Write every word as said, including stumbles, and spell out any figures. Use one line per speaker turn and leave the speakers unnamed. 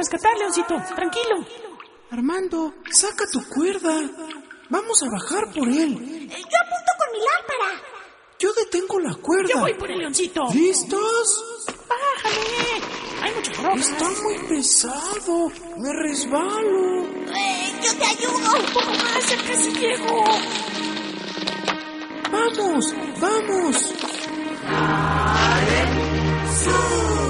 rescatar, Leoncito. Tranquilo.
Armando, saca tu cuerda. Vamos a bajar por él.
Yo apunto con mi lámpara.
Yo detengo la cuerda.
Yo voy por el Leoncito.
¿Listos?
Bájale. Hay muchas rocas.
Está muy pesado. Me resbalo.
Eh, yo te ayudo.
Un poco más, ya casi llego.
¡Vamos! ¡Vamos!
¡Sube!